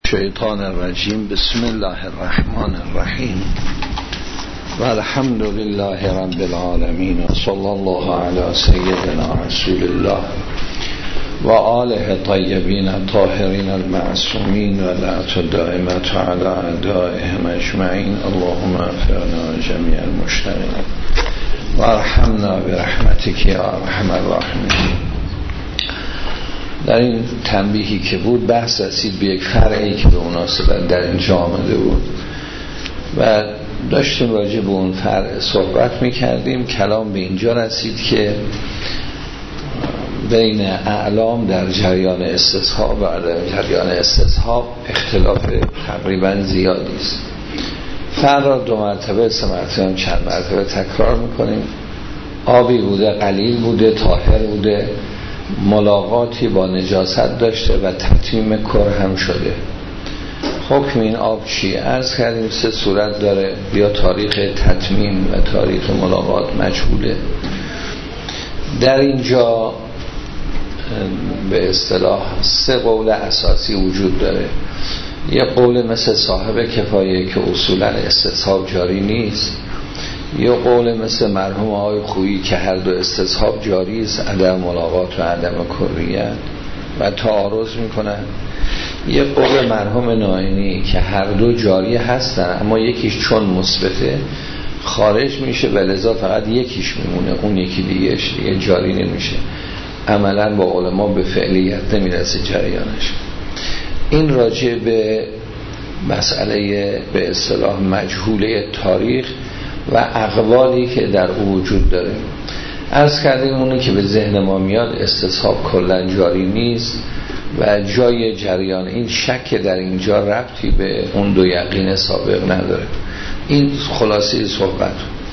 الشیطان الرجیم. بسم الله الرحمن الرحیم و الحمد لله رب العالمین و صلی الله علی سیدنا رسول الله و آله طیبین الطاهرین المعصومین و لعنت دائمة علی اعدائهم اجمعین. اللهم اغفرنا جمیع المشتغلین و ارحمنا برحمتک یا ارحم الراحمین. در این تنبیهی که بود بحث رسید به یک فرعی که به مناسبت در اینجا آمده بود و داشتیم راجع به اون فرع صحبت میکردیم. کلام به اینجا رسید که بین اعلام در جریان استصحاب و در جریان استصحاب اختلاف تقریبا زیادی است. فرع را 2 مرتبه 3 مرتبه چند مرتبه تکرار میکنیم. آبی بوده، قلیل بوده، طاهر بوده، ملاقاتی با نجاست داشته و تتمیم کر هم شده. حکم این آب چی؟ عرض کردیم 3 صورت داره. یا تاریخ تتمیم و تاریخ ملاقات مجهوله. در اینجا به اصطلاح 3 قول اساسی وجود داره. یه قول مثل صاحب کفایه که اصولا استصحاب جاری نیست. یه قول مثل مرحوم آقای خویی که هر دو استصحاب جاری است، عدم ملاقات و عدم کریت، و تعارض میکنن. یه قول مرحوم ناینی که هر دو جاری هستن اما یکیش چون مثبته خارج میشه و لذا فقط یکیش میمونه، اون یکی دیگه جاری نمیشه. عملا با علما به فعلیت نمیرسه جریانش. این راجع به مسئله به اصطلاح مجهوله تاریخ و اقوالی که در او وجود داره. عرض کردیم اونی که به ذهن ما میاد استصحاب کلا جاری نیست و جای جریان این شک در اینجا ربطی به اون 2 یقین سابق نداره. این خلاصه صحبت.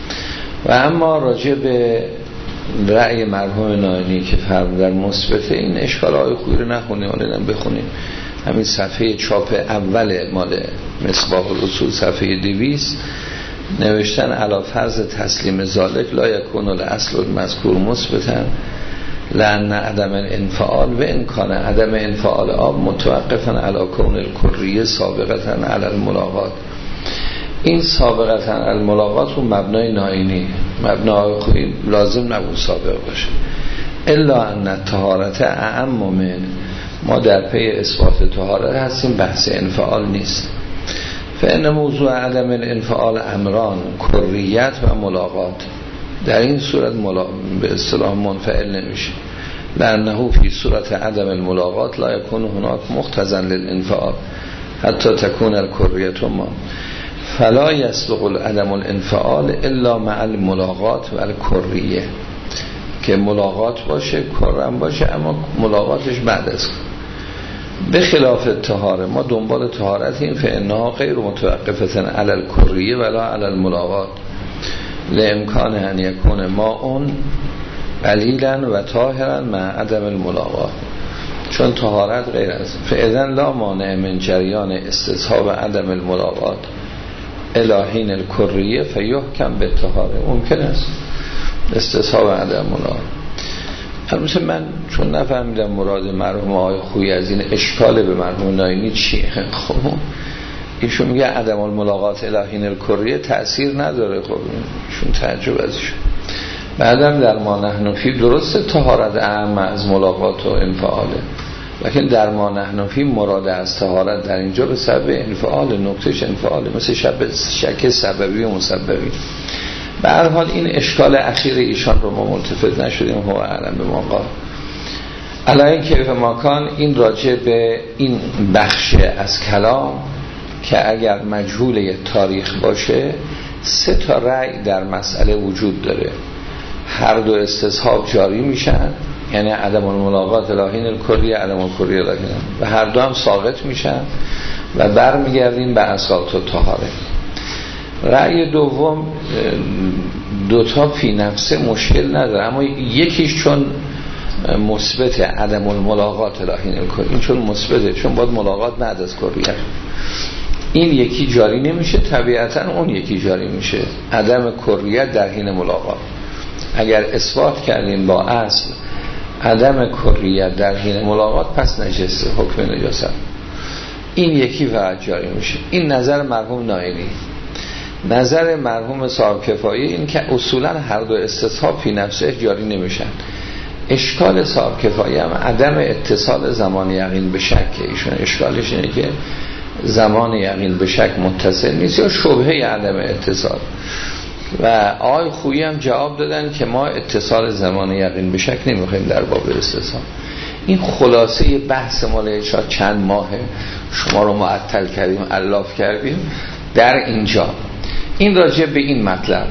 و اما راجع به رأی مرحوم ناینی که فرمودن مثبته، این اشکال های خوبی رو نخونیم، ولی بخونیم. همین صفحه چاپ اول مال مصباح الاصول صفحه 200 نوشتن علی فرض تسلیم ذالک لا یکون الاصل المذکور مثبتا لان عدم الانفعال و ان کان عدم انفعال آب متوقفا علی کون الکریه سابقتا علی الملاقات. این سابقتا علی الملاقات و مبنای ناینی، مبنای خوبی لازم نبود سابق باشه. الا ان الطهارت اعم من، ما در پی اثبات طهارت هستیم، بحث انفعال نیست. فإن موضوع عدم الانفعال امران، کریت و ملاقات. در این صورت به اصطلاح منفعل نمیشه، لأنه فی صورت عدم الملاقات لا یکون هناک مقتضا للانفعال حتی تکون الکریت ما، فلا یصلح عدم الانفعال الا مع الملاقات و الکریه، که ملاقات باشه کرم باشه اما ملاقاتش بعد از به خلاف طهاره. ما دنبال طهارتیم، فانها غیر متوقفه علی الکریه ولا علی الملاقات لامکان ان یکون ماء قلیلا و طاهرا مع عدم الملاقات، چون طهارت غیر است. فاذا لا مانع من جریان استصحاب عدم الملاقات الی حین الکریه فیحکم بالطهاره. ممکن است استصحاب عدم ملاقات. البته من چون نفهمیدم مراد مرحوم آقای خویی از این اشکال به مرحوم ناینی چیه. خب ایشون میگه عدم الملاقات الی حین الکریه تأثیر نداره. خب ایشون تعجب ازش. بعدم در ما نحن فی درسته طهارت اعم از ملاقات و انفعاله، لیکن در ما نحن فی مراد از طهارت در اینجا به سبب انفعال، نکتهش انفعاله، مثل شک سببی و مسببی. به هر حال این اشکال اخیر ایشان رو ما ملتفت نشدیم. هو اعلم به ما قال. علاوه کیف ماکان، این راجع به این بخش از کلام که اگر مجهول تاریخ باشه 3 تا رأی در مسئله وجود داره. هر دو استصحاب جاری میشن، یعنی عدم الملاقات الی حین الکریه، عدم الکریه الی حین، و هر دو هم ساقط میشن و برمیگردیم به اساس الطهاره. رأی دوم 2 تا فی نفسه مشکل نداره، اما یکیش چون مثبت عدم الملاقات الی حین الکریه، این چون مثبته، چون باید ملاقات بعد از کریه، این یکی جاری نمیشه، طبیعتا اون یکی جاری میشه، عدم کریه در حین ملاقات. اگر اثبات کردیم با اصل عدم کریه در حین ملاقات، پس نجسه، حکم نجاست. این یکی فقط جاری میشه. این نظر مرحوم نائینی. نظر مرحوم صاحب کفایه این که اصولا هر دو استصحاب فی نفسه جاری نمیشن. اشکال صاحب کفایه هم عدم اتصال زمان یقین به شک. ایشون اشکالش اینه که زمان یقین به شک متصل نیست یا شبهه عدم اتصال. و آقای خویی هم جواب دادن که ما اتصال زمان یقین به شک نمیخوایم در باب استصحاب. این خلاصه بحث مال چند ماهه شما رو معطل کردیم، الاف کردیم در اینجا. این راجع به این مطلب.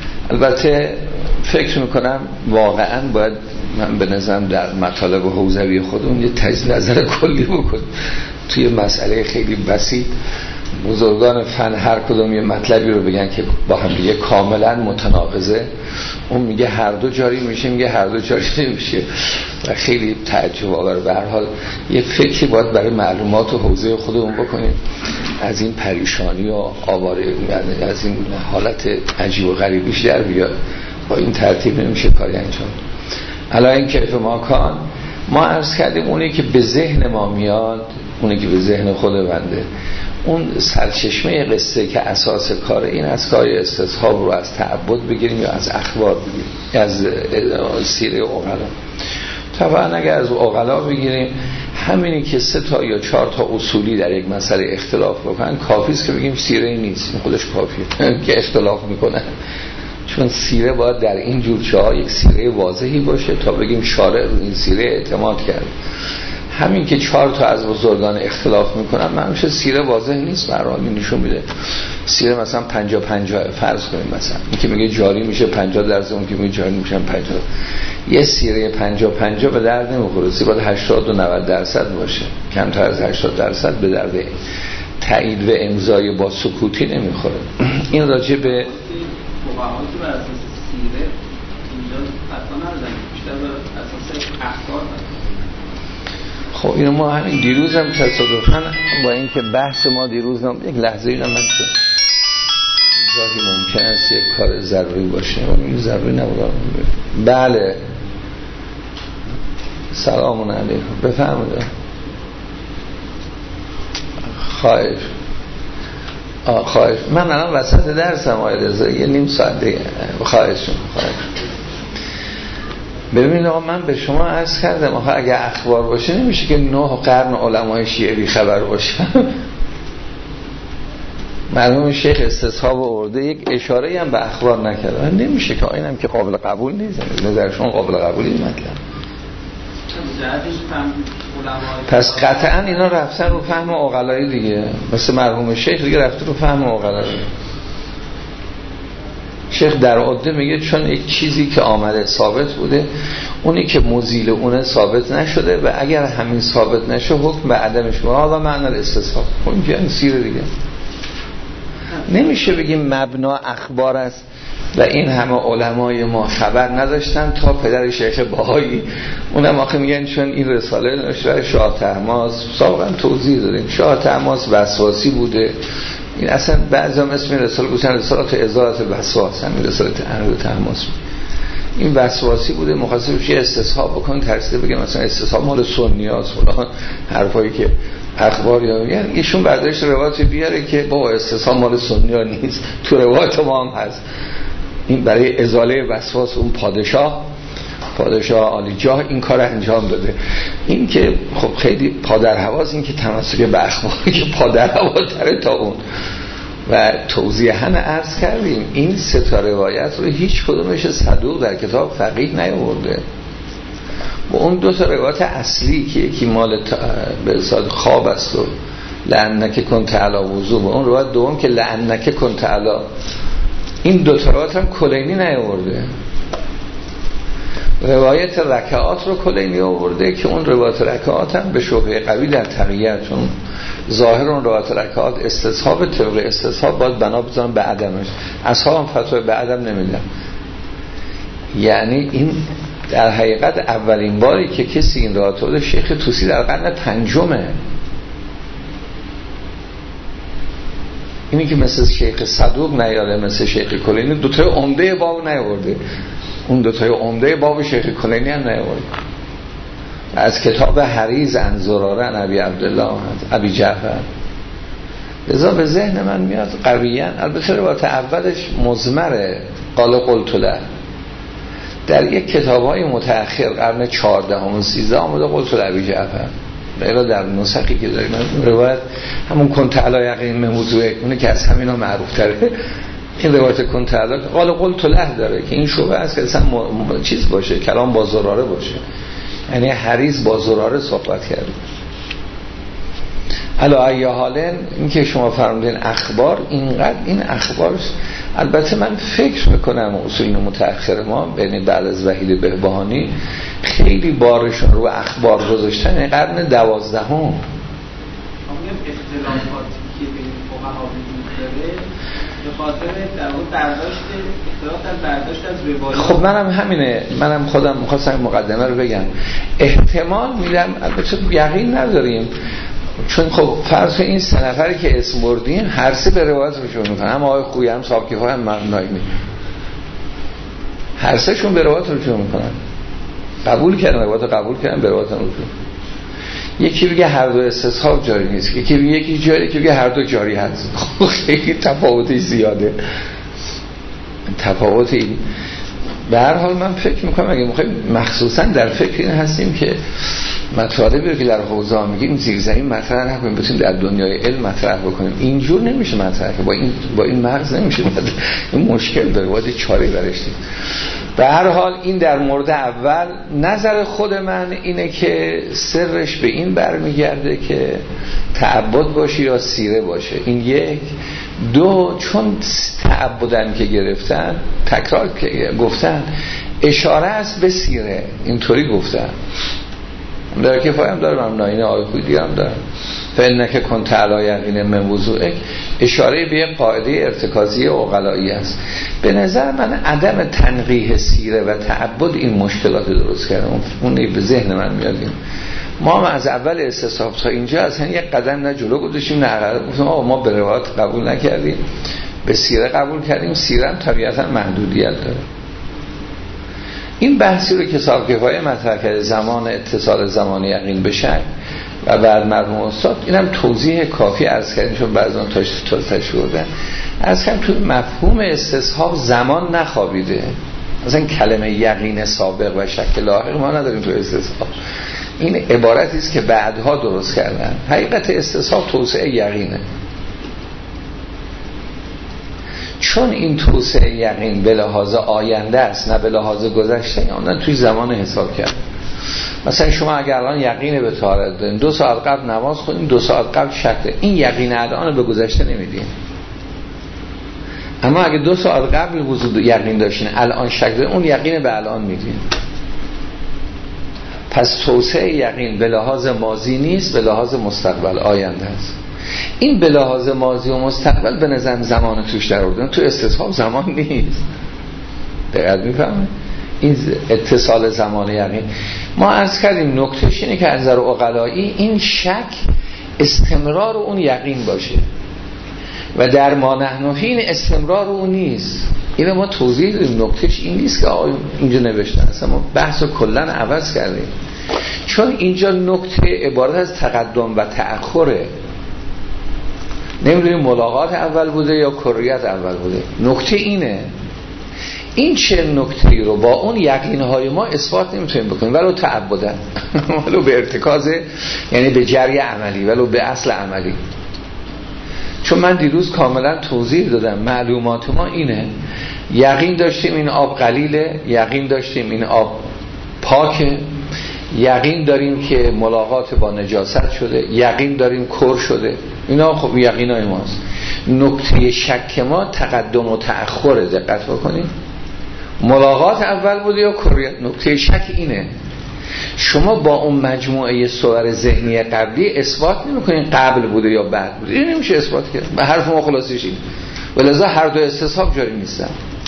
البته فکر میکنم واقعا باید من به نظرم در مطالب حوزوی خودمون یه تجزیه نظر کلی بکنیم توی مسئله خیلی بسیط. بزرگان فن هر کدوم یه مطلبی رو بگن که با هم دیگه کاملا متناقضه، اون میگه هر دو جاری میشه، میگه هر دو جاری نمیشه و خیلی تعجب آور. به هر حال یه فکری باید برای معلومات و حوزه خودمون بکنیم از این پریشانی و آواره، از این حالت عجیب و غریبیش در بیاد. با این ترتیب نمیشه کاری انجام. الان این کیف ما کان ما عرض کردیم اونی که به ذهن ما میاد، اونی که به ذهن خود بنده، اون سرچشمه قصه که اساس کار این از کار استصحاب رو از تعبد بگیریم یا از اخبار بگیریم، از سیره عقلا. طبعا اگر از عقلا بگیریم همینی که 3 تا یا 4 تا اصولی در یک مسئله اختلاف بکنن کافیست که بگیم سیره نیست، این خودش کافیه که اختلاف میکنن. چون سیره باید در این جور جاها یک سیره واضحی باشه تا بگیم شارع این سیره اعتماد کرد. همین که 4 تا از بزرگان اختلاف میکنن منوشه سیره واضح نیست. برای نشون میده سیره مثلا 50-50 فرض کنیم، مثلا این که میگه جاری میشه 50%، اون که میگه جاری میشن 50%. یه سیره 50-50 به درد نمیخوره. سیره باید 80-90% باشه. کمتر از 80% به درد تایید و امضای با سکوتی نمیخوره. این راجع به مقاماتی بر اساس سیره اینجا حتی نردن، بیشتر بر اساس اخبار. خب اینو ما همین دیروز هم تصادفاً با اینکه بحث ما دیروز هم یک لحظه اینا من شد گاهی ممکن است یک کار ضروری باشه و این ضروری نبوده. بله سلام علیکم، بفرمایید. خواهش من الان وسط درسم آقای رضا، یه نیم ساعت دیگه. خواهش. ببینید آقا من به شما عرض کردم آخه اگه اخبار باشه نمیشه که 9 قرن علمای شیعه بی خبر باشه. مرحوم شیخ استصحاب آورده یک اشاره هم به اخبار نکرده، نمیشه که اینم که قابل قبول نیست. نظر شما قابل قبولی مطلب. پس قطعا اینا رفتن رو فهم عقلایی دیگه، مثل مرحوم شیخ دیگه رفته رو فهم عقلایی. شیخ در عده میگه چون یک چیزی که آمده ثابت بوده، اونی که مزیل اونه ثابت نشده و اگر همین ثابت نشه حکم به عدمش بود. حالا معنی استصحاب اون که سیره دیگه نمیشه بگیم مبنا اخبار است و این همه علمای ما خبر نداشتن تا پدر شیخ بهایی. اونم آخه میگن چون این رساله نوشته شاه طهماسب، سابقا توضیح دادیم شاه طهماسب وسواسی بوده. این اصلا بعضی هم اسم رساله بودن رسالات ازالت وسواس، همین رسالت اهل طهماسب. این وسواسی بوده، مخاطب چه استصحاب بکنن ترسیده بگن مثلا استصحاب مال سنی هاست فلان حرفایی که اخبار یا میگن. ایشون برداشت روایت بیاره که با استصحاب مال سنی ها نیست، تو روایت ما هم هست. این برای ازاله وسواس اون پادشاه عالی جاه این کار انجام داده. این که خب خیلی پادر هواست، این که تمسک به اخباری که پادر هواتره تا اون. و توضیحاً عرض کردیم این 3 تا روایت رو هیچ کدومش صدوق در کتاب فقیه نیاورده. و اون 2 تا روایت اصلی که یکی مال به اصطلاح خواب است و لعنک کنت علی وضو، و اون روایت دوم که لعنک کنت علی، این 2 تا روایت هم کلینی نیاورده. روایت رکعات رو کلینی آورده که اون روایت رکعات هم به شبهه قوی در تقییت، چون ظاهر اون روایت رکعات استصحاب، طبق استصحاب باید بنا بزنن به عدمش. اصحاب هم فتوی به عدم نمیدن. یعنی این در حقیقت اولین باری که کسی این روایت رو شیخ طوسی در قرن 5، اینی که مثل شیخ صدوق نیاره، مثل شیخ کلینی 2 تا عمده باب نیاورده. اون 2 تا عمده باب شیخ کلینی هم نیاورده. از کتاب حریز عن زراره عن ابی عبدالله ابی جعفر. لذا به ذهن من میاد قویاً، البته روایت اولش مضمره، قال قلت له، در یک کتاب‌های متأخر قرن 14 و 13 آمده قلت له ابی جعفر، الا در نسخی که داریم روایت همون کنت علی یقین من موضوع اونه که از همینا معروف تره. این روایت کنت علی قلت له داره که این شبهه است که اصلا چیز باشه، کلام با زراره باشه، یعنی حریص با زراره صحبت کرده. علا ای حالن این که شما فرمودین اخبار، اینقدر این اخبار، البته من فکر میکنم اصولین متأخر ما بین بعد از وحید بهبهانی خیلی بارشون رو اخبار گذاشتن. این قرن 12 اختلافاتی که بین فقها وجود داره به خاطر در واقع برداشت اختلاف در برداشت از روایات. خب منم همینه، منم خودم می‌خواستم مقدمه رو بگم، احتمال میدم، البته یقین نداریم، چون خب فرض این سه نفری که اسم بردیم هر سه به روایت رجوع میکنن، هم آقای خویی هم صاحب کفایه هم نایمی، هر سه شون به روایت رجوع میکنن، قبول کردن روایت، قبول کردن به روایت رجوع. یکی بگه هر دو استصحاب جاری نیست، یکی بگه یکی جاری، یکی بگه هر دو جاری هست. خیلی تفاوتی زیاده، تفاوتی. به هر حال من فکر میکنم اگه میخوایم مخصوصا در فکر این هستیم که مطالبی رو که در حوزه ها میگیم زیرزمین مطرح نکنیم، بتونیم در دنیای علم مطرح بکنیم. اینجور نمیشه مطرح که با این مغز نمیشه، این مشکل داره، باید چاره برش دیم. به هر حال این در مورد اول نظر خود من اینه که سرش به این برمیگرده که تعبد باشه یا سیره باشه. این یک. دو، چون تعبدن که گرفتن، تکرار گفتن، اشاره است به سیره، اینطوری گفتن. در کفایه هم دارم، هم ناینه آقای خویی هم دارم، فإنک کنت علی یقین من وضوئک، اشاره به یک قاعده ارتکازی عقلایی است. به نظر من عدم تنقیح سیره و تعبد این مشکلات درست کرده، اون به ذهن من میاد. ما هم از اول استصحاب تا اینجا از این یک قدم نه جلو گذاشتیم نه عقب، گفتیم آقا ما به روایات قبول نکردیم، به سیره قبول کردیم، سیره هم طبیعتا محدودیت داره. این بحثی رو که صاحب کفایه مطرح کرده، زمان اتصال زمان یقین به شک و بعد مرحوم استاد، اینم توضیح کافی عرض کردیم، چون بعضان تشریح بردن از کم تو مفهوم استصحاب زمان نخوابیده. مثلا کلمه یقین سابق و شک لاحق ما نداریم تو استصحاب، این عبارتی است که بعدها درست کردن. حقیقت استصحاب توسعه یقینه، چون این توسعه یقین به لحاظ آینده است نه به لحاظ گذشته، اونن توی زمان حساب کرد. مثلا شما اگر الان یقین به طهارت دارین، 2 ساعت قبل نماز خوندین، 2 ساعت قبل شک دارین، این یقین الان به گذشته نمیدین. اما اگه 2 ساعت قبل وجود یقین داشتین، الان شک دارین، اون یقین به الان میدین. پس توسعه یقین به لحاظ ماضی نیست، به لحاظ مستقبل آینده است. این به لحاظ ماضی و مستقبل به نظر زمان توش در آوردن، تو استصحاب زمان نیست. دقیق میفهمه این اتصال زمان یقین. ما عرض کردیم نکتهش اینه که از نظر عقلایی این شک استمرار اون یقین باشه و در ما نحنفی این استمرار اون نیست. اینو ما توضیح دادیم، نکتهش این نیست که آقای اینجا نوشتن، اصلا ما بحث رو کلن عوض کردیم، چون اینجا نکته عبارت از تقدم و تأخره، نمیدونیم ملاقات اول بوده یا کریت اول بوده. نکته اینه، این چه نکته‌ای رو با اون یقین‌های ما اثبات نمیتونیم بکنیم، ولو تعبدن ولو به ارتکاز، یعنی به جری عملی، ولو به اصل عملی. چون من دیروز کاملا توضیح دادم معلومات ما اینه، یقین داشتیم این آب قلیله، یقین داشتیم این آب پاکه، یقین داریم که ملاقات با نجاست شده، یقین داریم کر شده. اینا خب یقینای ماست. نکته شک ما تقدم و تأخر، دقت بکنید، ملاقات اول بوده یا کریت. نکته شک اینه، شما با اون مجموعه صور ذهنی قبلی اثبات نمی‌کنین قبل بوده یا بعد بوده، این نمیشه اثبات کرد. به حرف ما خلاصش این، ولذا هر دو استصحاب جاری نیستن.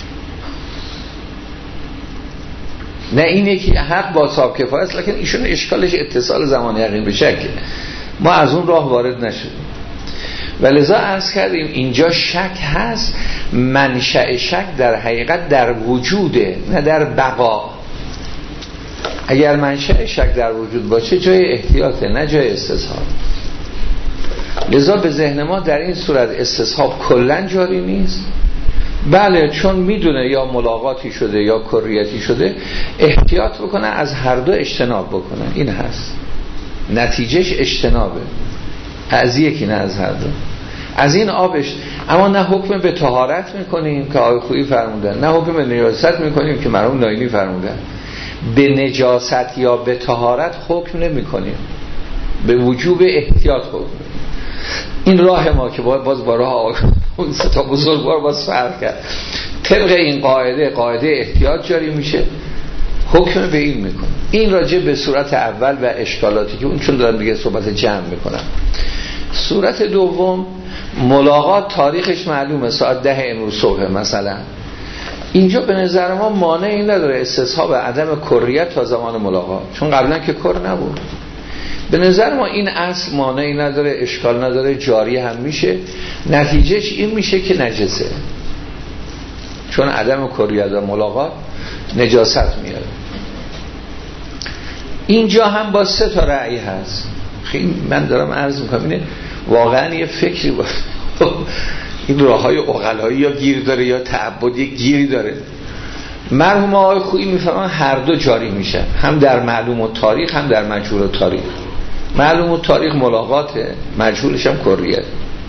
نه اینه که حق با صاحب کفایه است، لیکن ایشون اشکالش اتصال زمان یقین به شکه، ما از اون راه وارد نشدیم. ولذا عرض کردیم اینجا شک هست، منشأ شک در حقیقت در وجوده نه در بقا. اگر منشأ شک در وجود باشه جای احتیاطه، نه جای استصحاب. لذا به ذهن ما در این صورت استصحاب کلا جاری نیست. بله، چون میدونه یا ملاقاتی شده یا کریتی شده، احتیاط بکنه از هر دو اجتناب بکنه. این هست نتیجهش اجتنابه، از یکی نه از هر دو. از این آبش اما نه حکم به طهارت میکنیم که آقای خویی فرمودن، نه حکم به نجاست میکنیم که مرحوم ناینی فرمودن. به نجاست یا به طهارت حکم نمیکنیم، به وجوب احتیاط حکم. این راه ما که باز با راه اون سه تا بزرگوار باز فرق کرد. طبق این قاعده احتیاط جاری میشه، حکم به این میکنه. این راجع به صورت اول و اشکالاتی که اون چون دارم دیگه صحبت جمع میکنم. صورت دوم، ملاقات تاریخش معلومه، ساعت 10 امروز صبح مثلا. اینجا به نظر ما مانعی نداره استصحاب عدم کریت تا زمان ملاقات، چون قبلا که کر نبود. به نظر ما این اصل مانعی نداره، اشکال نداره، جاری هم میشه. نتیجهش این میشه که نجسه، چون عدم کریت و ملاقات نجاست میاره. اینجا هم با 3 تا رأی هست. خیلی من دارم عرض میکنم اینه واقعا یه فکری باشه. این راههای عقلایی یا گیر داره یا تعبدی گیری داره. مرحوم آقای خویی میفهمن هر دو جاری میشه، هم در معلوم و تاریخ هم در مجهول و تاریخ. معلوم و تاریخ ملاقاته، مجهولش هم کریت.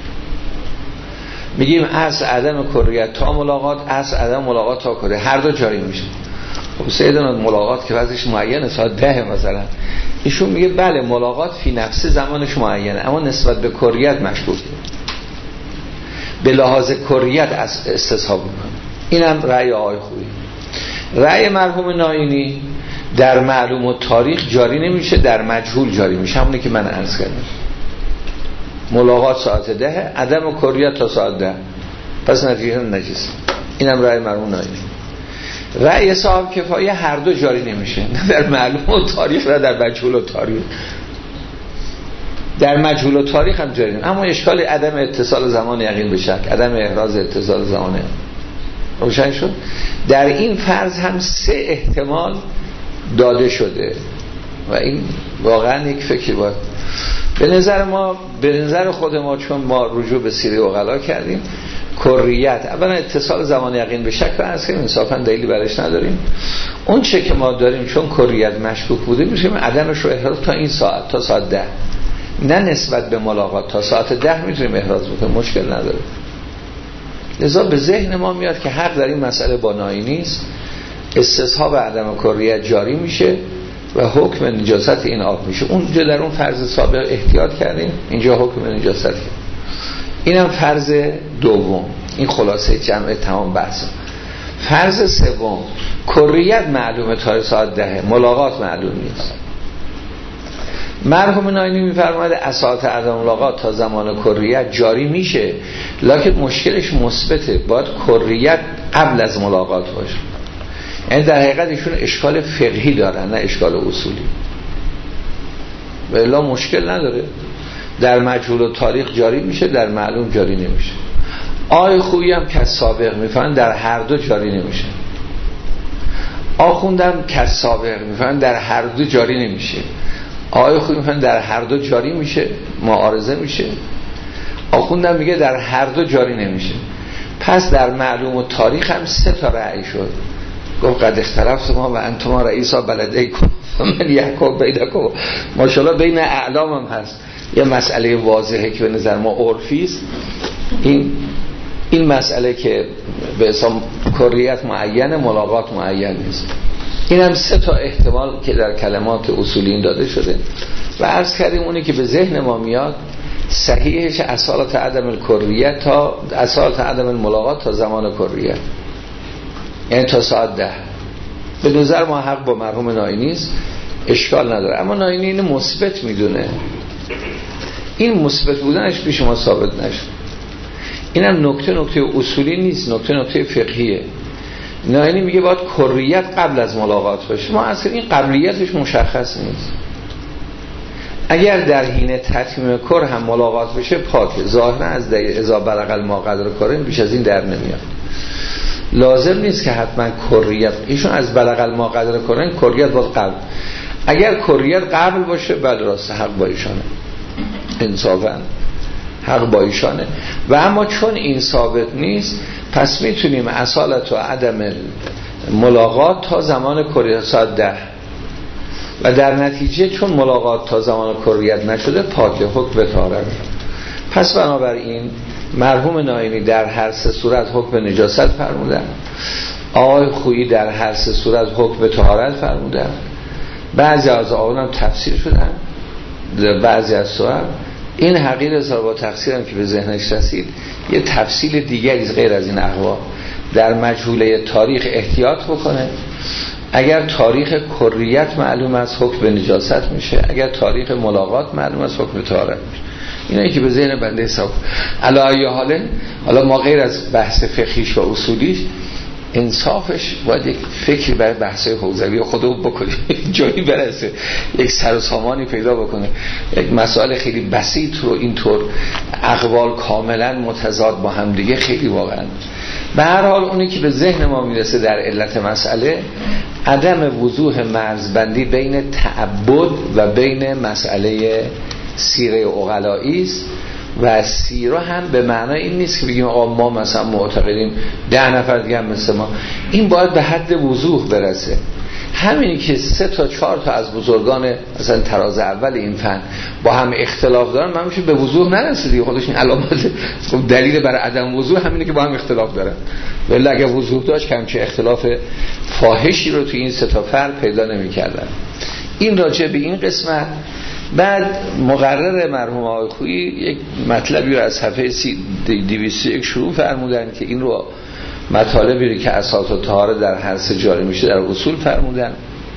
میگیم از عدم کریت تا ملاقات، از عدم ملاقات تا کریت، هر دو جاری میشه. خب سیدنا ملاقات که وقتش معینه ساعت 10 مثلا، ایشون میگه بله ملاقات فی نفس زمانش معینه، اما نسبت به کریت مشکوکه، به لحاظ کریت از استصحاب میکنه. اینم رأی آقای خویی. رأی مرحوم ناینی در معلوم و تاریخ جاری نمیشه، در مجهول جاری میشه، همونی که من عرض کردم. ملاقات ساعت 10، عدم کریت تا ساعت 10، پس نتیجه نجس. اینم رأی مرحوم ناینی. رأی صاحب کفایه هر دو جاری نمیشه، نه در معلوم و تاریخ نه در مجهول و تاریخ. در مجهول و تاریخ هم جاری نمیشه، اما اشکال عدم اتصال زمان یقین به شک، عدم احراز اتصال زمان روشن شد. در این فرض هم 3 احتمال داده شده و این واقعا یک فکری بود. به نظر خود ما، چون ما رجوع به سیره عقلا کردیم، کریت اولا اتصال زمان یقین به شک رو عرض کنیم، انصافا دلیلی برش نداریم. اون چه که ما داریم چون کریت مشکوک بوده، میتونیم عدمش رو احراز تا این ساعت، تا ساعت 10، نه نسبت به ملاقات تا ساعت 10 میتونیم احراز بکنیم، مشکل نداره. لذا به ذهن ما میاد که حق در این مسئله با ناینی است، استصحاب عدم کریت جاری میشه و حکم نجاست این آب میشه. اونجا در اون فرض سابق احتیاط کردیم، اینجا حکم نجاست کرد. اینم فرض دوم. این خلاصه جمع تمام بحث. فرض سوم، کریت معلومه تا ساعت 10، ملاقات معلوم نیست. مرحوم ناینی میفرماید اساس عدم ملاقات تا زمان کریت جاری میشه، لکن مشکلش مثبته، باید کریت قبل از ملاقات باشه. یعنی در حقیقت ایشون اشکال فقهی دارن، نه اشکال اصولی. و الا مشکل نداره، در مجهول و تاریخ جاری میشه، در معلوم جاری نمیشه. آقای خویی هم که سابق میفهمن در هر دو جاری نمیشه. آخوندم که سابق میفهمن در هر دو جاری نمیشه. آقای خویی میفهمن در هر دو جاری میشه، معارضه میشه. آخوندم میگه در هر دو جاری نمیشه. پس در معلوم و تاریخ هم 3 تا رأی شد. گفت قد اختلفتم ما و انتما رئیسا بلدیکم من یحکم بینکم. ماشاءالله بین اعلام هم هست یه مسئله واضحه که به نظر ما عرفی است. این مسئله که به اسم کریت معینه، ملاقات معین نیست. این هم 3 تا احتمال که در کلمات اصولین داده شده و عرض کردیم اونی که به ذهن ما میاد صحیحش اصالت عدم الکریت تا اصالت عدم الملاقات تا زمان کریت، یعنی تا ساعت 10. به نظر ما حق با مرحوم ناینی است، اشکال نداره. اما ناینی اینو مثبت میدونه، این مثبت بودنش پیش ما ثابت نشد. اینم نکته اصولی نیست، نکته فقهیه. ناینی میگه باید کریت قبل از ملاقات باشه. ما اصلا این قبلیتش مشخص نیست. اگر در حین تتمیم کر هم ملاقات بشه پاکه، ظاهرا از اذا بلغ الماء قدر کرین بیش از این در نمیاد. لازم نیست که حتما کریت، ایشون از بلغ الماء قدر کرین کریت باید قبل. اگر کریت قبل باشه بله راست حق با ایشانه، انصافا حق با ایشانه. و اما چون این ثابت نیست پس میتونیم اصالت و عدم ملاقات تا زمان کریت ساعت 10 و در نتیجه چون ملاقات تا زمان کریت نشده پاک حکم به طهارت. پس بنابراین مرحوم ناینی در هر سه صورت حکم نجاست فرمودن، آقای خویی در هر سه صورت حکم به طهارت فرمودن. بعضی از آقایان هم تفسیر شدن بعضی از صورت. این حقیر اظهار با تقصیرم که به ذهنش رسید یه تفصیل دیگری غیر از این احوال در مجهوله تاریخ احتیاط بکنه. اگر تاریخ کریت معلوم است حکم به نجاست میشه، اگر تاریخ ملاقات معلوم است حکم به طهارت میشه. اینایی که به ذهن بنده حساب علی ای حال. حالا ما غیر از بحث فقهیش و اصولیش انصافش باید یک فکری برای بحث حوزوی خودمون بکنیم، جایی برسه یک سر و سامانی پیدا بکنه. یک مسائل خیلی بسیط رو اینطور اقوال کاملا متضاد با هم دیگه خیلی واقعا. به هر حال اونی که به ذهن ما میرسه در علت مسئله عدم وضوح مرزبندی بین تعبد و بین مسئله سیره عقلایی است. و سیره هم به معنای این نیست که بگیم آقا ما مثلا معتقدیم 10 نفر دیگه هم مثل ما. این باید به حد وضوح برسه. همینی که 3 تا 4 تا از بزرگان مثلا تراز اول این فن با هم اختلاف دارن من میشه به وضوح نرسیدی خودش. این علامت خب دلیل برای عدم وضوح همینه که با هم اختلاف دارن. ولی اگه وضوح داشت که اختلاف فاحشی رو تو این 3 تا فرد پیدا نمی‌کردن. این راجع به این قسمت. بعد مقرر مرحوم آقای خویی یک مطلبی رو از صفحه 201 شروع فرمودن که این رو مطالبی رو که اساس و طهاره در هر سه جاری میشه در اصول فرمودن.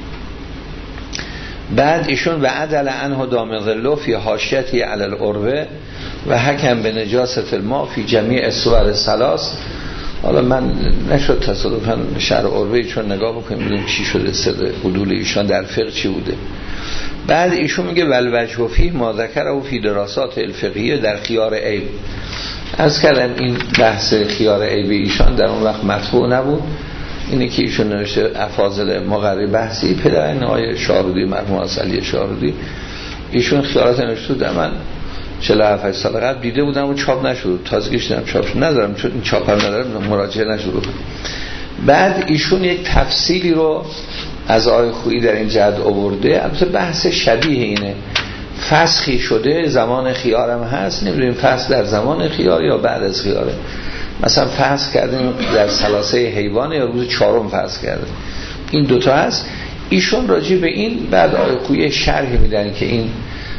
بعد ایشون و عدل عنه دام ظله فی حاشیته علی العروه و حکم به نجاست الماء فی جمیع الصور ثلاث. حالا من نشد تصادفاً شرح عروه چون نگاه بکنیم ببینیم چی شده صدق حدول ایشان در فقه چی بوده. بعد ایشون میگه ولوجه فیه ما ذکره فی دراسات الفقهیه در خیار عیب. از کردم این بحث خیار عیب ایشان در اون وقت مطبوع نبود. اینه که ایشون نوشته افاضل مقرری بحثی پدرین آقای شاهرودی مرحوم علی شاهرودی ایشون خیارات نوشته در من 47 سال قبل دیده بودم و چاپ نشد. تازه دیدم چاپ شد ندارم چون این چاپ هم ندارم مراجعه نشد. بعد ایشون یک تفصیلی رو از آقای خویی در این جهت آورده. البته بحث شبیه اینه. فسخی شده زمان خیارم هست، نمیدونیم فسخ در زمان خیار یا بعد از خیاره. مثلا فسخ کردیم در ثلاثه حیوان یا روز 4 فسخ کرده. این دوتا هست. ایشون راجع به این بعد آقای خویی شرح میدن که این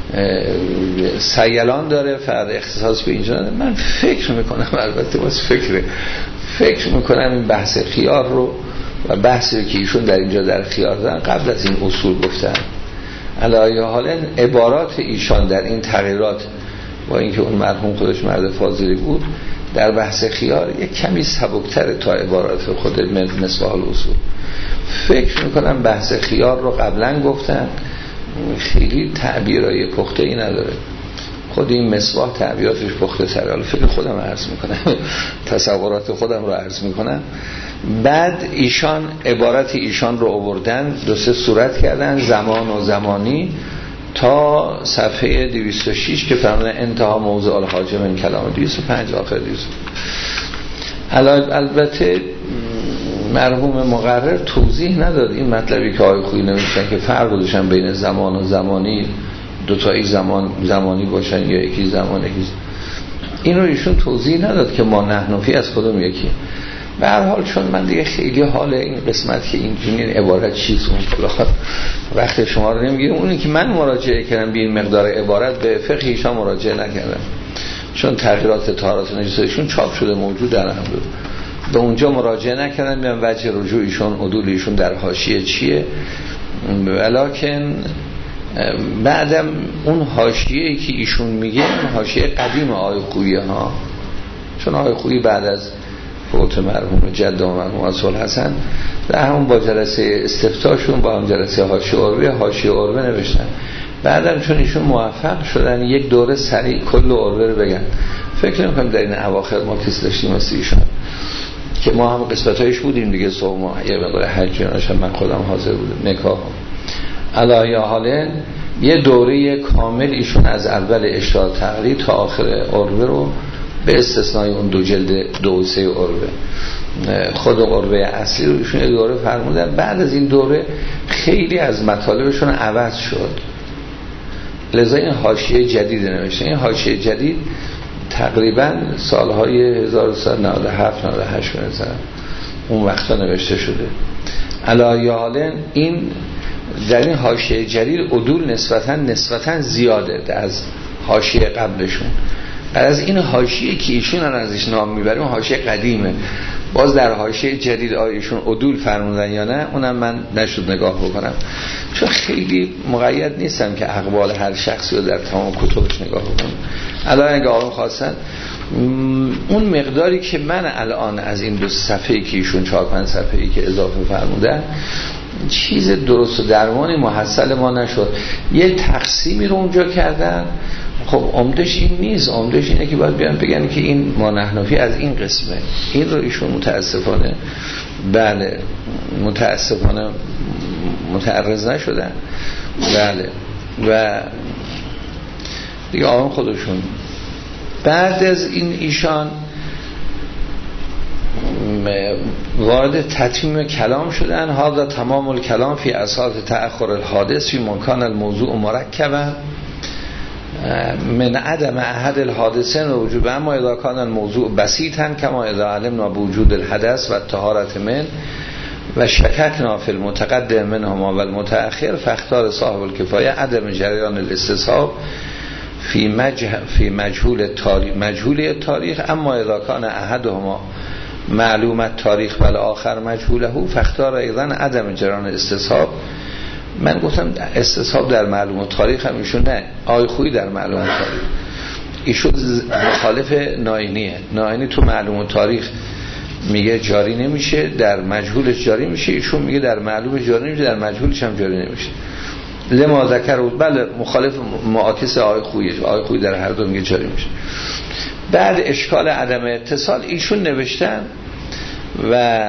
سیلان داره فرد اختصاص به اینجا. من فکر میکنم البته فکر میکنم این بحث خیار رو و بحثی که ایشون در اینجا در خیار دارن قبل از این اصول گفتن. علاوه حالا عبارات ایشان در این تغییرات با اینکه اون مرحوم خودش مرد فاضلی بود در بحث خیار یک کمی سبکتره تا عبارات خود مصباح الاصول. فکر میکنم بحث خیار رو قبلا گفتن خیلی تعبیرای پخته ای نداره. خود این مصباح تعبیراتش پخته تره. حالا فکر خودم رو عرض میکنم تصورات خودم رو عرض میکنم. بعد ایشان عبارت ایشان رو آوردن 2-3 صورت کردن زمان و زمانی تا صفحه 206 که فرمودن انتها موضوع الحاجه من کلام 205 آخر 200. البته مرحوم مقرر توضیح نداد این مطلبی که آقای خویی نوشتن که فرق گذاشتن بین زمان و زمانی، دوتایی زمانی باشن یا یکی زمان یکی. این رو ایشون توضیح نداد که ما نحنفی از خودم یکی. به هر حال چون من دیگه خیلی حال این قسمت که این عبارت چیست اون فلاخات وقت شما رو نمیگیرم. اونی که من مراجعه کردم به این مقدار عبارت به فقه ایشان مراجعه نکردم چون تغییرات طهارت نجاستشون چاپ شده موجود در هم بود. به اونجا مراجعه نکردم میگم وجه رجوعشون عدولشون در حاشیه چیه. ولکن بعدم اون حاشیه‌ای که ایشون میگه حاشیه قدیم آقای خویی ها، چون آقای خویی بعد از فوت مرحوم جد و مرحوم اصول حسن در همون با جلسه استفتاشون با هم جلسه حاشیه عروه نوشتن. بعدم چون ایشون موفق شدن یک دوره سریع کل عروه رو بگن. فکر نمی‌کنم در این اواخر ما کسی داشتیم مثل ایشون که ما هم قسمتایش بودیم دیگه. صبح ما یه مقدار حج نشم من خودم حاضر بودم نکاح. علی حال یه دوره کامل ایشون از اول اشتراط تقری تا آخر عروه رو به استثنای اون دو جلد 2 و 3 عروه خود عروه اصلی رو ایشون دوره فرمودن. بعد از این دوره خیلی از مطالبشون عوض شد، لذا این حاشیه جدید نوشته. این حاشیه جدید تقریبا سالهای 1397 98 مثلا اون وقتا نوشته شده. علی حال این در این حاشیه جدید عدول نسبتاً زیاده از حاشیه قبلشون. از این حاشیه که ایشون ازش نام میبریم حاشیه قدیمه. باز در حاشیه جدید آیشون عدول فرمودن یا نه اونم من نشد نگاه بکنم، چون خیلی مقید نیستم که اقوال هر شخصی رو در تمام کتبش نگاه بکنم. الان اگه آقا خواستن اون مقداری که من الان از این 2 صفحه‌ای که ایشون 4-5 صفحه‌ای که اضافه فرمودن چیز درست و درمانی محصل ما نشد. یه تقسیمی رو اونجا کردن. خب عمدش این نیست، عمدش اینه که باید بیان بگن که این ما نحنفی از این قسمه. این رو ایشون متاسفانه بله متاسفانه متعرض نشدن. بله و دیگه آن خودشون بعد از این ایشان وارد تتمیم کلام شدن. هذا تمام الکلام فی اساس تأخر الحادث فی مکان الموضوع مرکبا من عدم احد الحادثین و وجوب، اما اذا کان الموضوع بسیطا کما اذا علمنا بوجود الحدث و الطهارة من و شککنا فی المتقدم منهما و المتأخر فاختار صاحب الکفایه عدم جریان الاستصحاب فی مجهول التاریخ، اما اذا کان احدهما معلومت تاریخ و الاخر مجهوله فاختار ایضا عدم جریان استصحاب. من گفتم استصحاب در معلومات تاریخ هم ایشون نه، آقای خویی در معلومات تاریخ ایشون مخالف ناینیه. ناینی تو معلومات تاریخ میگه جاری نمیشه، در مجهولش جاری میشه، ایشون میگه در معلوم جاری نمیشه، در مجهولش هم جاری نمیشه. لما ذکر بود بله مخالف معاکس آقای خویی. آقای خویی در هر دو میگه جاری میشه. بعد اشکال عدم اتصال ایشون نوشتن و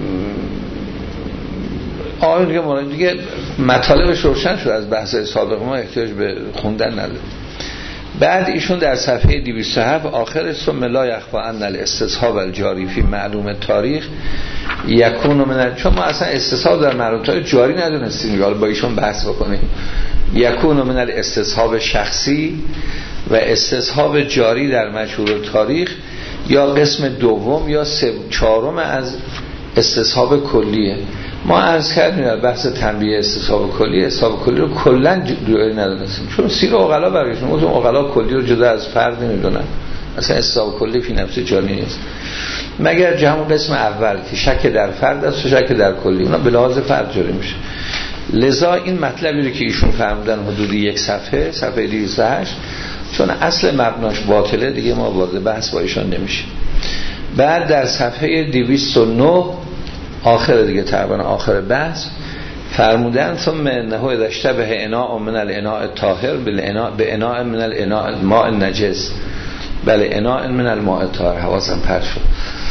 آقای دیگه مطالبش روشن شد از بحث سابق، ما احتیاج به خوندن نداره. بعد ایشون در صفحه 207 آخر ثم لا یخفی ان الاستصحاب الجاری فی معلوم تاریخ یکون من، چون ما اصلا استصحاب در معلوم تاریخ جاری ندونستیم، حالا با ایشون بحث بکنیم. یکون من الاستصحاب شخصی و استصحاب جاری در مجهول تاریخ یا قسم دوم یا 3/4 از استصحاب کلیه. ما عرض کردیم در بحث تنبیه استصحاب کلی، استصحاب کلی رو کلا جاری ندونستیم، چون سیر عقلا برگشتن اون عقلا کلی رو جدا از فرد نمیدونن، اصلا استصحاب کلی فی نفسه جاری نیست مگر جمع قسم اول که شک در فرد است و شک در کلی، اونا به لحاظ فرد جاری میشه. لذا این مطلبی رو که ایشون فرمودن حدود 1 صفحه 208 چون اصل مبناش باطله دیگه ما وارد بحث با ایشان نمیشه. بعد در صفحه 209 آخر دیگه تقریبا آخر بحث فرمودن ثم انه اذا اشتبه اناء من الاناء الطاهر به اناء من الاناء الماء النجس، بله اناء من الماء الطاهر، حواسم پرت شد.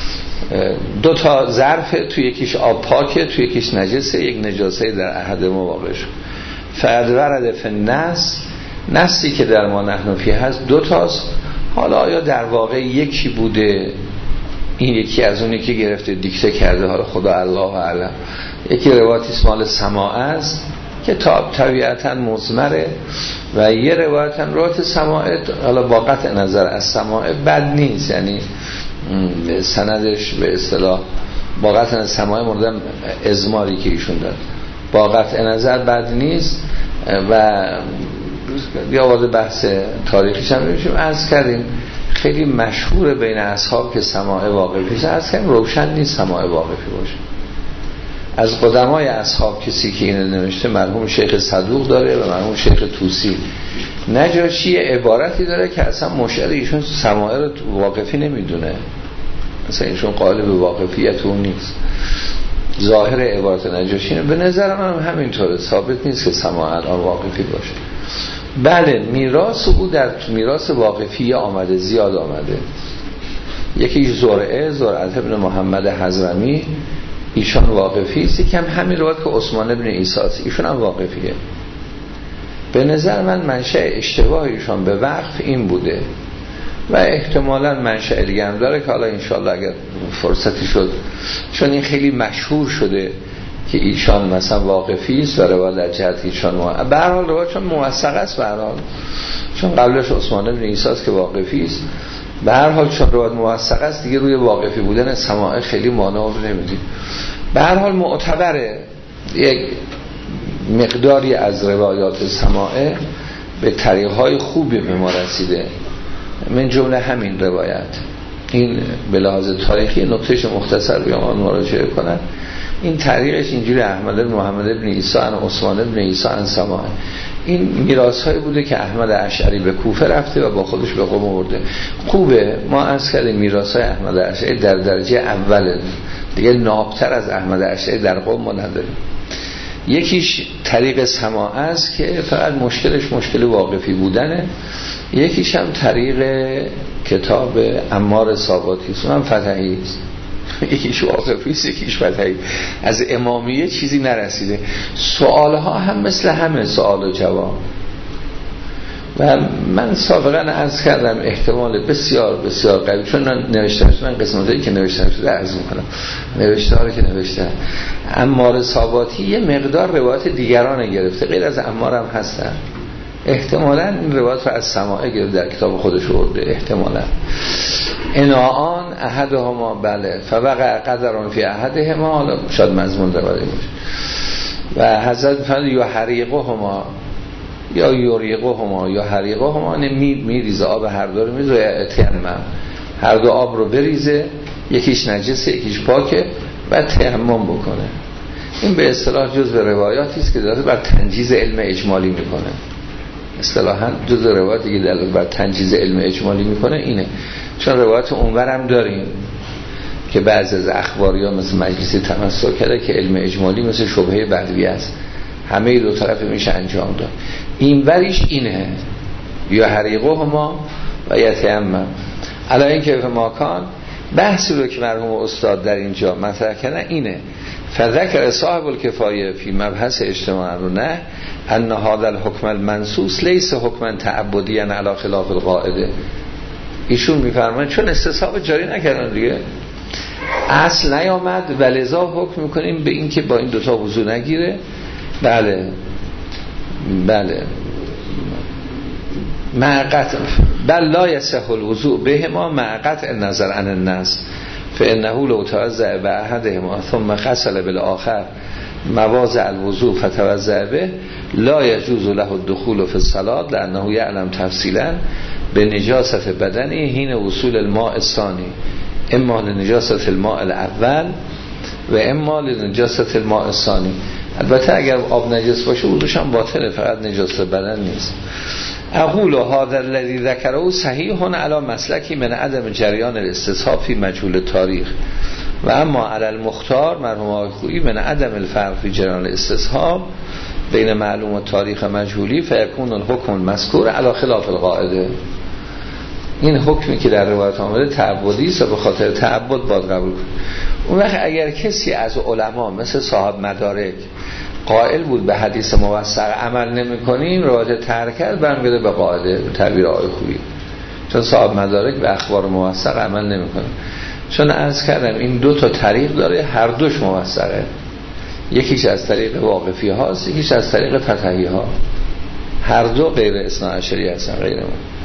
2 تا ظرف توی یکیش آب پاکه توی یکیش نجسه، یک نجاسه در احد ما واقع شد. فادورد فی نصی که در ما نحنفی هست 2 تاست. حالا آیا در واقع یکی بوده، این یکی از اونی که گرفته دیکته کرده، حالا خدا الله اعلم. یکی روایتی مال سماع است که طبیعتا مضمره و یه روایت سماع حالا با قطع نظر از سماع بد نیست، یعنی سندش به اصطلاح با قطع نظر سماع مورد ازماری که ایشون داد با قطع نظر بد نیست. و یا وارد بحث تاریخیش هم میشیم. عرض کردیم خیلی مشهور بین اصحاب که سماع واقفی است، عرض کردیم روشن نیست سماع واقفی باشه. از قدمای اصحاب کسی که اینو نوشته مرحوم شیخ صدوق داره و مرحوم شیخ طوسی. نجاشی عبارتی داره که اصلا مشعر ایشون سماع رو واقفی نمیدونه، اصلا ایشون قائل به واقفیت اون نیست. ظاهر عبارت نجاشی به نظر من همینطوره، ثابت نیست که سماع الان واقفی باشه. بله میراث او در میراث واقفی آمده، زیاد آمده. یکیش زرعت ابن محمد حضرمی ایشان واقفی است، یکم همین روایت که عثمان ابن عیسی ایشون هم واقفیه. به نظر من منشأ اشتباهیشان به وقف این بوده و احتمالاً منشأ دیگه هم داره که حالا انشاءالله اگر فرصتی شد، چون این خیلی مشهور شده که ایشان مثلا واقفی است و روایت در جهت ایشان به هر حال روایت چون موثق است، به هر حال چون قبلش عثمان بن عیسی است که واقفی است، به هر حال چون روایت موثق است دیگه روی واقفی بودن سماع خیلی مانع رو نمیدیم. به هر حال معتبره یک مقداری از روایات سماعه به طریق‌های خوبی به ما رسیده، من جمله همین روایت. این به لحاظ تاریخی نکتهش مختصر بیام مراجعه کنم. این طریقش اینجوری احمد بن محمد بن عیسی عن عثمان بن عیسی عن سماعه، این میراث‌هایی بوده که احمد اشعری به کوفه رفته و با خودش به قم آورده. خوبه، ما عرض کردیم میراث‌های احمد اشعری در درجه اول دیگه، نابتر از احمد اشعری در قم ما نداریم. یکیش طریق سماع است که فقط مشکلش مشکل واقفی بودنه، یکیش هم طریق کتاب عمار ساباتی است، اونم فتحی است. یکیش واقفی است یکیش فتحی. از امامیه چیزی نرسیده. سوالها هم مثل همه سوال و جواب. و من سابقا عرض کردم احتمال بسیار بسیار قوی، چون نوشته شدن قسمتایی که نوشته شده عرض می‌کنم، نوشته ها رو که نوشته عمار ساباتی یه مقدار روایت دیگران گرفته، غیر از عمار هم هستن، احتمالاً این روایت رو از سماعه گرفته در کتاب خودش آورده، احتمالاً. انعان احدهما، بله، فوقع قدران فی احدهما، حالا شاید مضمون روایت باشه. و حضرت فرمود یا حریقهما یا یوریقهما یا حریقهما، میریزه آب هر دو رو میریزه، تیمم هر دو آب رو بریزه، یکیش نجسه یکیش پاکه و تیمم بکنه. این به اصطلاح جزء روایاتی است که داره بر تنجیز علم اجمالی میکنه. اصطلاحاً جزء روایاتی که داره بر تنجیز علم اجمالی میکنه اینه، چون روایت اونور هم داریم که بعضی از اخباری‌ها مثل مجلسی تمسک کرده که علم اجمالی مثل شبهه بدوی است، همه دو طرف میشه انجام داد. این وریش اینه یا حریقهما و یتیمم علی اینکه به ماکان. بحثی رو که مرحوم استاد در اینجا مطرح کردن اینه، فذکر صاحب الکفایه فی مبحث اجتماع رو نه ان هذا الحکم المنصوص لیس حکما تعبدیا علی خلاف القاعده. ایشون میفرمایند چون استصحاب جاری نکردن دیگه، اصل نیامد و لذا حکم میکنیم به این که با این دوتا وضو نگیره. بله معقت بل لا یصح الوضوء بهما معقت النظر عن الناس فانه لو توضأ باحدهما ثم غسل بالاخر مواضع الوضوء فتوضأ به لا يجوز له الدخول في الصلاة لانه يعلم تفصیلا به نجاست بدنی حین وصول الماء الثانی، اما لنجاست الماء الاول و اما لنجاست الماء الثانی. البته اگر آب نجس باشه وضوش هم باطله، فقط نجاست بدن نیست. اقول هذا الذي ذكره صحیح علی مسلکی من عدم جریان الاستصحاب فی مجهول تاریخ و اما علی المختار مرحوم آقای خویی من عدم الفرق فی جریان الاستصحاب بین معلوم و تاریخ مجهولی فیکون الحکم المذکور علی خلاف القاعده. این حکمی که در روایت آمده تعبدی است و به خاطر تعبد باید قبول کنید. اون وقت اگر کسی از علما مثل صاحب مدارک قائل بود به حدیث موثق عمل نمی کنیم، روایت ترک کرد برمیگرده به قاعده، تعبیر آقای خویی، چون صاحب مدارک به اخبار موثق عمل نمی کنه. چون عرض کردم این دو تا طریق داره، هر دوش موثقه، یکیش از طریق واقفی هاست یکیش از طریق فتحی ها، هر دو غیر اثناعشری هستن، غیر ما.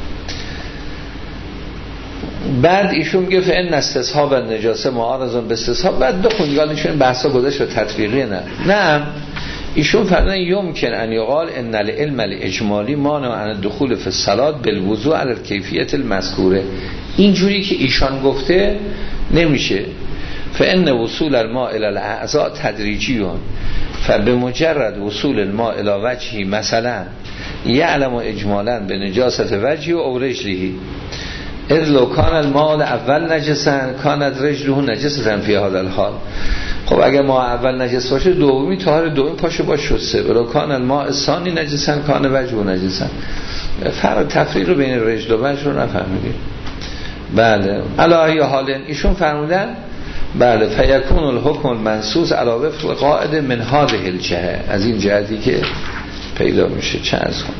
بعد ایشون میگه فان استصحاب النجاسه معارض به استصحاب. بعد بخون دیگه ایشون بحثا گذاشت و تطبیقی نه ایشون فرمودن یمکن ان یقال ان العلم الاجمالی مانع عن الدخول فی الصلاه بالوضوء علی الکیفیت المذکوره. اینجوری که ایشان گفته نمیشه. فان وصول الماء الى الاعضاء تدریجی فبمجرد وصول الماء الى وجهی مثلا یعلم اجمالا به نجاست وجهی و او رجله اذ لو کان الماء اول نجسا کانت رجله نجسا فی هذا الحال. خب اگر ما اول نجس باشه دومی طاهر، دومی پاشه با شسته. ولو کان الماء الثانی نجسا کان وجهه نجسا. فرق تفریق بین رجل و وجه رو نفهمیدیم. بله علی حال ایشون فرمودن بله فیکون الحکم المنصوص علی وفق قاعده من هذه الجهه، از این جهتی که پیدا میشه. چه از هم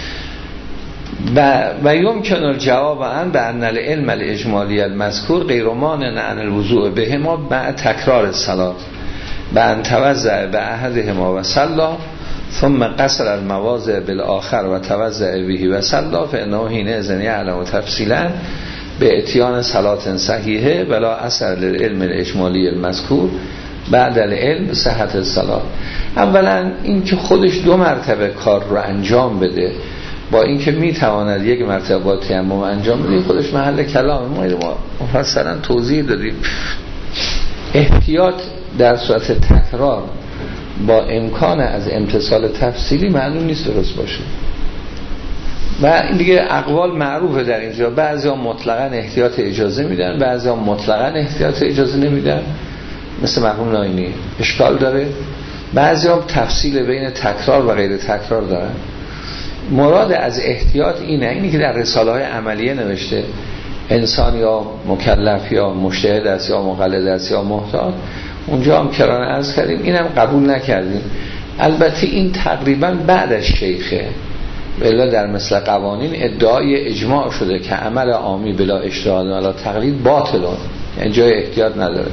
و یمکن الجواب عن بأن العلم الاجمالی المذکور غیر مانع عن الوضوء بهما بعد تکرار الصلاة بأن توضأ بأحدهما و صلی ثم قصر المواضع بالآخر و توضأ به و صلی فإنه حینئذ یعلم تفصیلا به اتیان صلاة صحیحه ولا اثر للعلم الاجمالی المذکور بعد العلم صحت الصلاة. اولا این که خودش 2 مرتبه کار رو انجام بده با اینکه میتواند 1 مرتبه با تیمم انجام بده، خودش محل کلام ما مفصلا توضیح دادیم. احتیاط در صورت تکرار با امکان از امتصال تفصیلی معلوم نیست درست باشه و این دیگه اقوال معروفه در اینجا. بعضی ها مطلقاً احتیاط اجازه میدن، بعضی ها مطلقاً احتیاط اجازه نمیدن، مثل مرحوم ناینی اشکال داره. بعضی ها تفصیل بین تکرار و غیر تکرار دارن. مراد از احتیاط اینی که در رساله های عملیه نوشته انسان یا مکلف یا مجتهد است یا مقلد است یا محتاط، اونجا هم کرانه عرض کردیم، اینم قبول نکردیم. البته این تقریبا بعد از شیخه، بلا در مثل قوانین ادعای اجماع شده که عمل عامی بلا اجتهاد ولا تقلید باطلون، یعنی جای احتیاط نداره.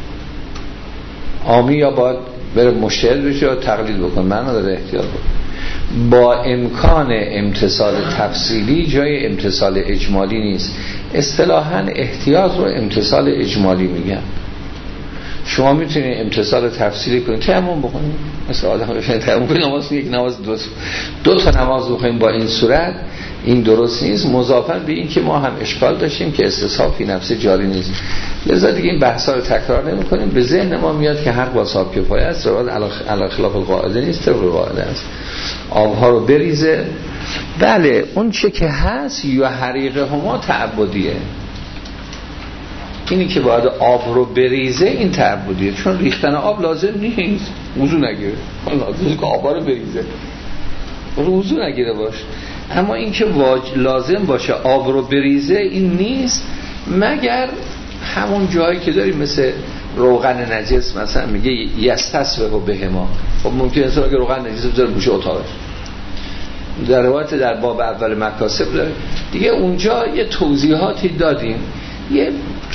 عامی یا باید بره مجتهد بشه یا تقلید بکن، من نداره احتیاط بکن. با امکان امتصال تفصیلی جای امتصال اجمالی نیست. اصطلاحاً احتیاط رو امتصال اجمالی میگن. شما میتونید امتصال تفصیلی کنید، تیمم بکنید، مثل آدم تیمم کنید، نماز یک نماز دو تا نماز بخونید. با این صورت این درست نیست، مضافاً به این که ما هم اشکال داشتیم که استصحاب فی نفسه جاری نیست. لذا دیگه این بحثا رو تکرار نمی‌کنیم. به ذهن ما میاد که حق با صاحب کفایه است، رواد علی خلاف القاعده نیست، طبق قاعده است. آبها رو بریزه. بله اون چه که هست یا حریقه هما تعبدیه، اینی که باید آب رو بریزه این تعبدیه، چون ریختن آب لازم نیست، وضو نگیره، لازم که آب رو بریزه، وضو نگیره باش. اما این که لازم باشه آب رو بریزه این نیست، مگر همون جایی که داریم مثل روغن نجس مثلا میگه یستسبه به ما. خب ممکنه اصلا که روغن نجس بذاره گوشه اتاقش، در روایت در باب اول مکاسب داره دیگه، اونجا یه توضیحاتی دادیم، یه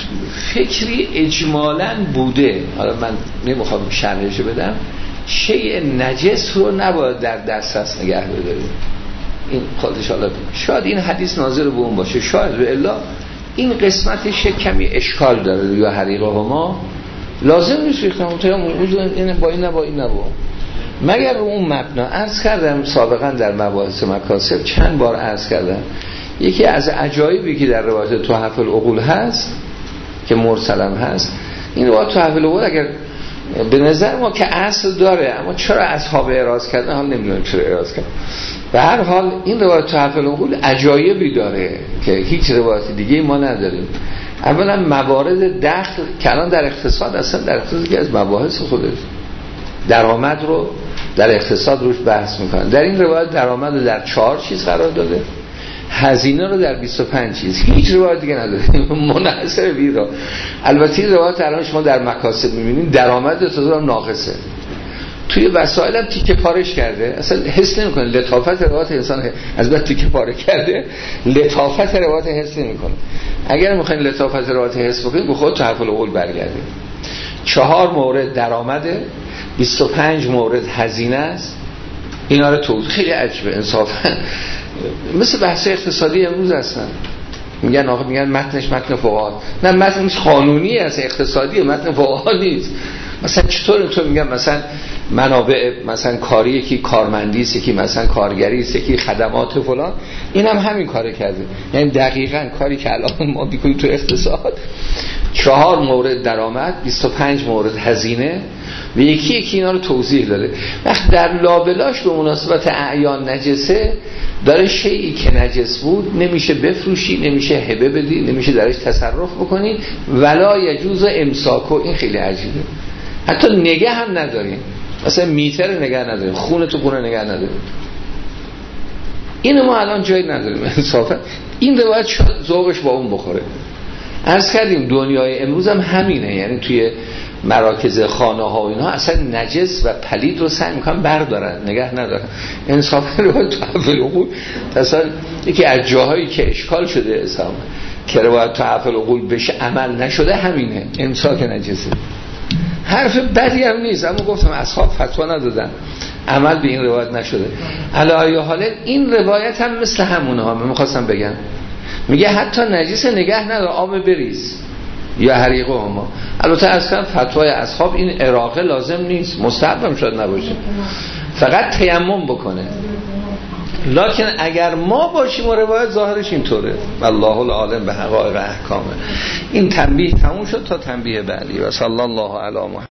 فکری اجمالاً بوده، حالا من نمیخوام شرحش بدم، شیء نجس رو نباید در دسترس نگه بداریم. این خودش حالا شاید این حدیث ناظر به اون باشه، شاید به الا این قسمتش کمی اشکال داره. یا حریقه ما لازم نیست ریختن این با این نبا مگر رو اون مبنا. عرض کردم سابقا در مباحث مکاسب چند بار عرض کردم، یکی از عجایبی که در روایت تحف العقول هست که مرسلم هست، این روایت تحف العقول اگر به نظر ما که اصل داره، اما چرا اصحاب اعراض کردن حال نمیدونم چرا اعراض کردن. به هر حال این روایت تحف العقول عجایبی داره که هیچ روایت دیگه ما نداریم. اولا موارد دخل که الان در اقتصاد، اصلا در اقتصاد که از مباحث خودش درآمد رو در اقتصاد روش بحث میکنن. در این روایت درآمد رو در 4 چیز قرار داده، هزینه رو در 25 چیز، هیچ روایت دیگه نداره منحصر به این. البته این روایت الان شما در مکاسب میبینید درآمد اقتصاد ناقصه، توی وسایل هم تیکه پارش کرده، اصلا حس نمیکنه لطافت روایت انسان از بعد تیکه پاره کرده، لطافت روایت حس نمیکنه. اگر میخواین لطافت روایت حس بکنید به خود تحف العقول برگردید. 4 مورد درآمده، 25 مورد هزینه است. اینا رو توضیح خیلی عجیبه انصافا، مثل بحث اقتصادی امروز هستن، میگن متنش متن فقها، نه متنش قانونی است، اقتصادیه، متن فقها نیست. مثلا چطور اینطور میگن مثلا منابع مثلا کاری، یکی کارمندی است، یکی مثلا کارگری است، یکی خدمات فلان، اینم همین کارو کرده. یعنی دقیقاً کاری که الان ما میکنیم تو اقتصاد، 4 مورد درآمد، 25 مورد هزینه و یکی اینا رو توضیح داده. وقت در لابلاش به مناسبت اعیان نجسه داره شیئی که نجس بود نمیشه بفروشی، نمیشه هبه بدی، نمیشه درش تصرف بکنی، ولا یجوز امساکو. این خیلی عجیبه. حتی نگه هم نداریم، مثلا میتر نگه نداریم، خونه تو خونه نگه نداریم. اینو ما الان جایی نداریم انصافا. این روایت ذوقش با اون بخوره. عرض کردیم دنیای امروز هم همینه، یعنی توی مراکز خانه ها و اینا اصلا نجس و پلید رو سعی میکنن بردارن، نگه ندارن. انصافا روایت تحف العقول مثلا یکی از جاهایی که اشکال شده اسلام که روایت تحف العقول بشه عمل نشده همینه، امساک نجسه. حرف بدی هم نیست، اما گفتم اصحاب فتوا ندادن، عمل به این روایت نشده. علی ای حال این روایت هم مثل همونه ها میخواستم بگم، میگه حتی نجس نگه ندار، آب بریز یا حریقه ما. البته اصلا فتوای اصحاب این اراقه لازم نیست، مستحبم شاید نباشه، فقط تیمم بکنه. لکن اگر ما باشیم و روایت ظاهرش اینطوره، والله العالم به حقایق احکامه. این تنبیه تموم شد تا تنبیه بعدی. و صلی الله علی محمد.